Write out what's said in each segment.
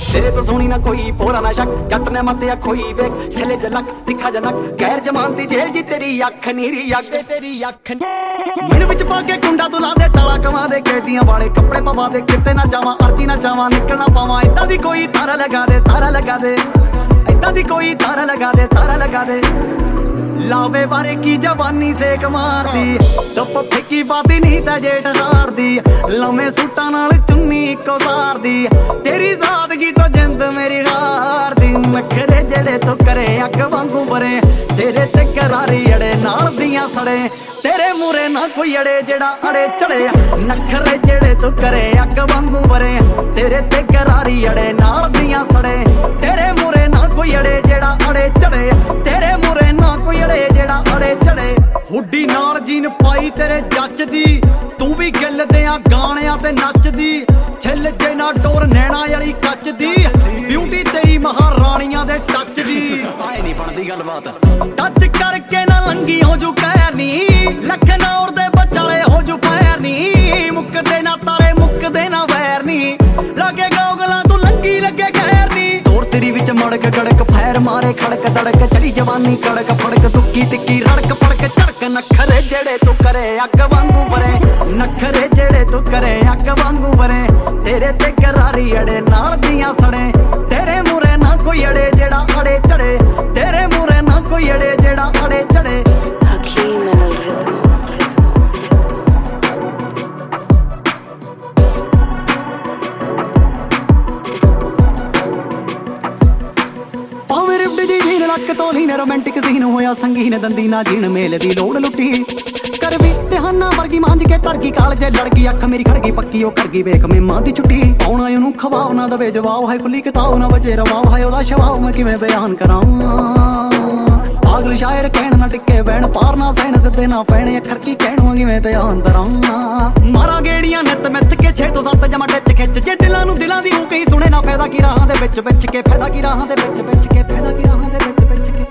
तेरे तो सोनी ना कोई पोरा ना शक जट ने मत खोई वेख छले जलक दिखा जनक गैर जमानती जेल जी तेरी अख नीरी अख तेरी अख मेरे विच पाके कुंडा तू ला दे तला कमा दे कैदियां वाले कपड़े पवा दे किते ना जावां अर्जी ना जावां निकलना पावां इदां दी कोई तारा लगा दे इदां दी कोई तारा लगा दे लावे बारे की जवानी सेक मारदी धुप फिकी बादी नहीं ता जेठ हारदी लम्मे सूटां नाल चुन्नी इको सारदी तेरी सादगी तो जिंद मेरी हारदी नखरे जेड़े तो करे अग वांगू बरे तेरे ते करारी अड़े नाल दियां सड़े तेरे मूरे ना कोई अड़े जेड़ा अड़े चढ़े नखरे जेड़े तो करे अग वांगू बरे तेरे ते करारी अड़े नाल दियां सड़े तेरे मूरे ना कोई अड़े जेड़ा अड़े चढ़े तेरे मूरे ना कोई अड़े जेड़ा अड़े चढ़े हुड्डी नाल जीन पाई तेरे जच दी तू भी गिल दियां गाणियां ते नचदी छिल जे ना डोर नैना वाली कच दी ब्यूटी तेरी महारानियां दे टच दी आए नहीं बनदी गलबात टच करके ना लंगी हो जू कहर नी लखनौर दे बचाले हो जू पैर नी मुकदे ना तारे मुकदे ना वैर नी लगे गौगला तू लंगी लगे खैर नी तोर तेरी विच मड़क गड़क फैर मारे खड़क दड़क चली जवानी कड़क फड़क तुक्की तिक्की रड़क फड़क झड़क नखरे जेड़े तू करे अग वांगू बरे नखरे जेड़े तू करे अग वांगू बरे तेरे ते करारी अड़े नाल दियां सड़े तेरे मूरे ना कोई अड़े जेड़ा अड़े चढ़े तेरे मूरे ना कोई अड़े जेड़ा अड़े चढ़े Hakeem and El Rhythm. लक तोली ने रोमांटिक सीन होया संगीन दंदी ना जीन मेल दी लोड़ लुटी कर भी रिहाना वर्गी मांझ के तरगी काल जे लड़गी अख मेरी खड़गी पक्की ओ करगी वेख मैं मां दी छुट्टी पाउणा ओनू खवाव ना दवे जवाब है खुली किताब ना वजे रवाब है ओदा शवाब मैं किवें बयान करां पागल शायर कहण ना टिके वैण पार ना सहन सिद्धे ना पैणे अखर की कहणू किवें ध्यान धरां मारा गेड़ियां नित मिथ के 6 तो 7 जमा टिच खिच जे दिलां नू दिलां दी हो कहीं सुने ना फायदा की राहां दे विच के फायदा की राहां दे विच के फायदा की राहां दे विच के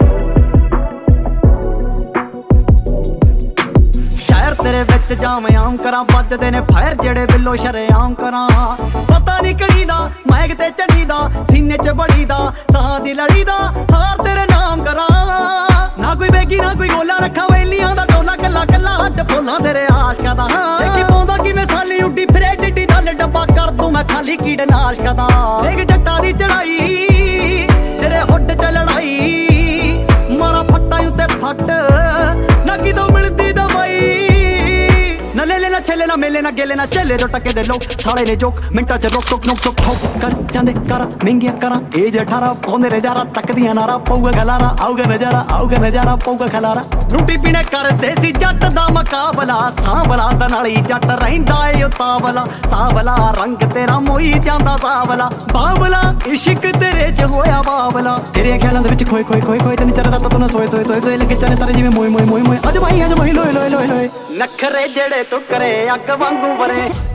शहर तेरे विच जावें आम करां बजदे ने फायर जेड़े बिलो शरेआम करां पता नहीं कड़ी दा मैग ते चढ़ी दा सीने च बड़ी दा साह दी लड़ी दा हार तेरे नाम करां ना कोई बेगी ना कोई गोला रखा वेलियां दा टोला कल्ला कल्ला हड्ड फुल्लां तेरे आशका दा देखी पौंदा कि मैं साली उड्डी फिरे टिड्डी थल डब्बा कर दूं मैं खाली कीड़ नाशका दा देख जट्टा दी चढ़ाई तेरे हुड्ड च लड़ाई मारा फट्टा उत्ते फट ना किदों मिलदी दवाई ना ले लेना छेले ना मेले ना गेले ना चेले जो टके दे लोग साले ने जोक मिंटा च रोक टोक नोक टोक ठोक कर जांदे करा महंगिया करा एज 18 पौंदे नजारा तकदियां नारा पऊगा गलारा आऊगा नजारा पऊगा खलारा रोटी पीने कर देसी जट दा मुकाबला सांवला दा नाली जट रहिंदा ए उतावला सावला रंग तेरा मोई जांदा सावला बावला इश्क तेरे च होया बावला तेरे ख्यालां दे विच खोए ते निचर रात तो ना सोए लगे चने तारे जिवें मोए अज भाई लोए नखरे जेड़े तू करे अग वांगू बरे